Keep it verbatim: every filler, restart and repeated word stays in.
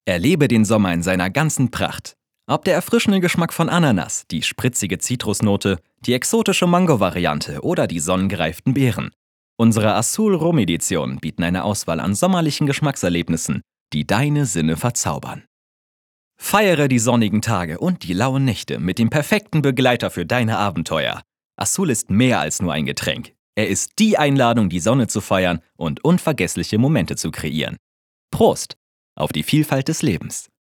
Erlebe den Sommer in seiner ganzen Pracht. Ob der erfrischende Geschmack von Ananas, die spritzige Zitrusnote, die exotische Mango-Variante oder die sonnengereiften Beeren. Unsere Azul Rum-Editionen bieten eine Auswahl an sommerlichen Geschmackserlebnissen, die deine Sinne verzaubern. Feiere die sonnigen Tage und die lauen Nächte mit dem perfekten Begleiter für deine Abenteuer. Azul ist mehr als nur ein Getränk. Er ist die Einladung, die Sonne zu feiern und unvergessliche Momente zu kreieren. Prost auf die Vielfalt des Lebens!